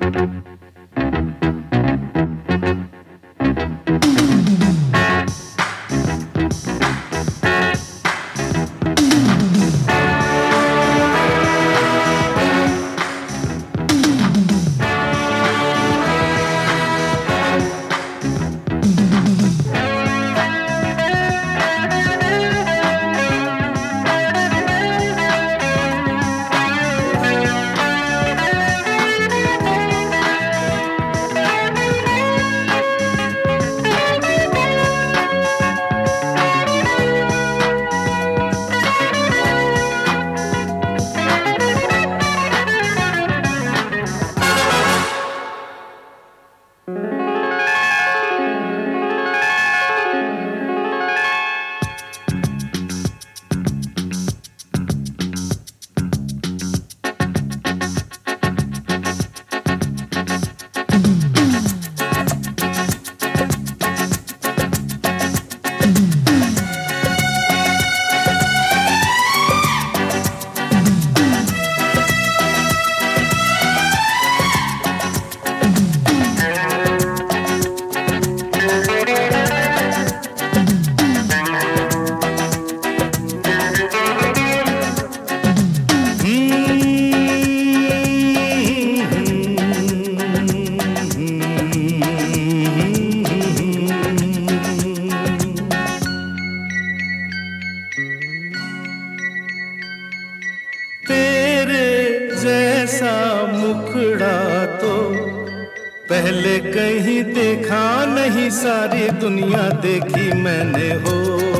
जैसा मुखड़ा तो पहले कहीं देखा नहीं, सारी दुनिया देखी मैंने हो।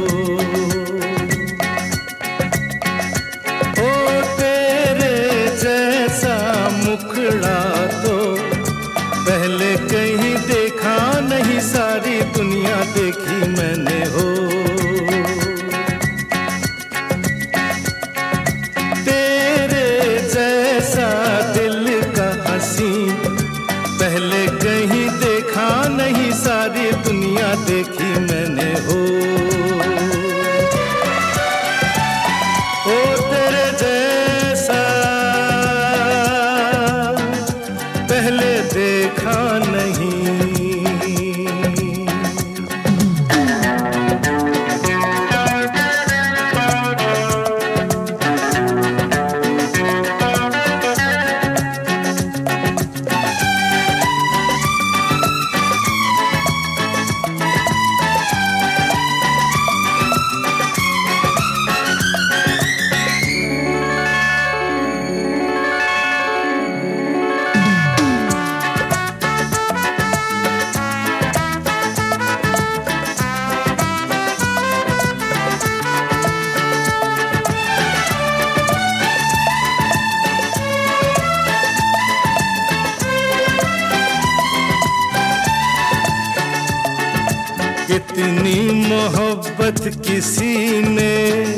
ओ तेरे जैसा मुखड़ा तो पहले कहीं देखा नहीं, सारी दुनिया देखी मैंने हो। दिल का हंसी पहले कहीं देखा नहीं, सारी दुनिया देखी मैंने हो। ओ तेरे जैसा पहले देखा नहीं। इतनी मोहब्बत किसी ने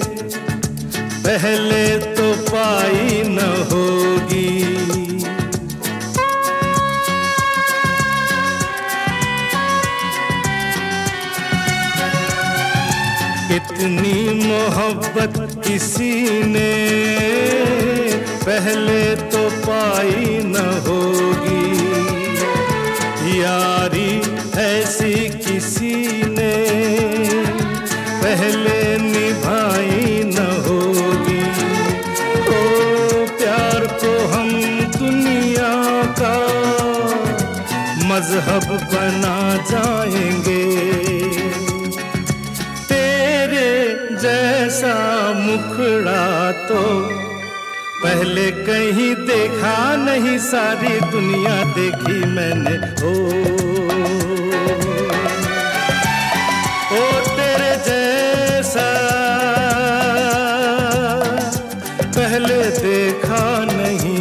पहले तो पाई न होगी। इतनी मोहब्बत किसी ने पहले तो पाई न होगी। यारी ऐसी किसी ने पहले निभाई न होगी। ओ प्यार को हम दुनिया का मजहब बना जाएंगे। तेरे जैसा मुखड़ा तो पहले कहीं देखा नहीं, सारी दुनिया देखी मैंने हो। ओ तेरे जैसा पहले देखा नहीं।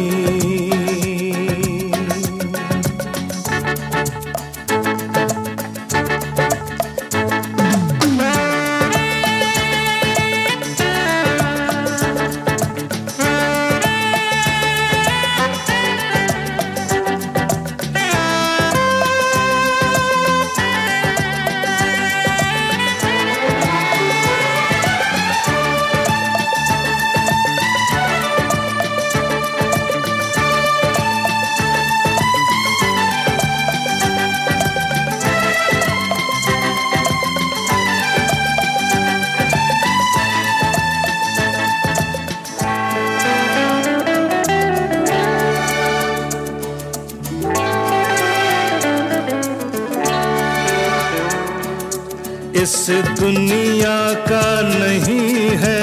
इस दुनिया का नहीं है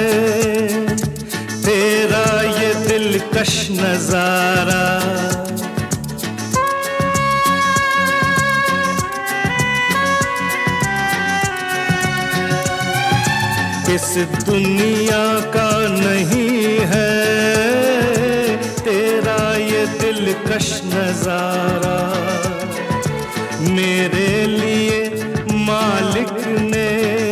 तेरा ये दिलकश नजारा। इस दुनिया का नहीं है तेरा ये दिलकश नजारा। मेरे लिए मालिक ने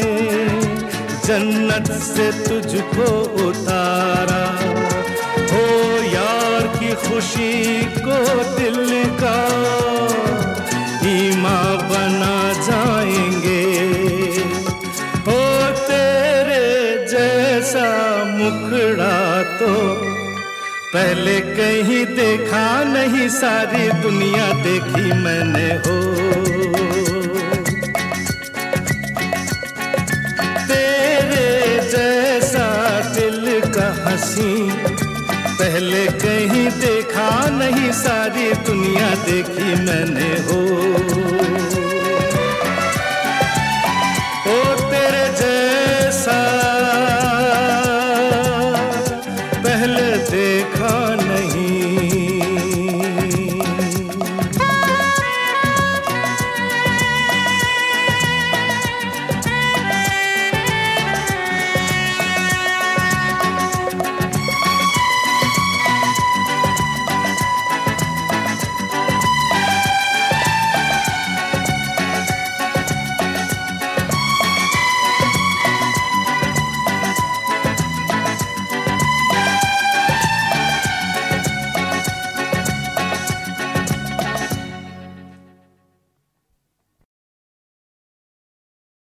जन्नत से तुझको उतारा। हो यार की खुशी को दिल का ईमा बना जाएंगे। हो तेरे जैसा मुखड़ा तो पहले कहीं देखा नहीं, सारी दुनिया देखी मैंने हो। तेरे जैसा दिल का हंसी पहले कहीं देखा नहीं, सारी दुनिया देखी मैंने हो।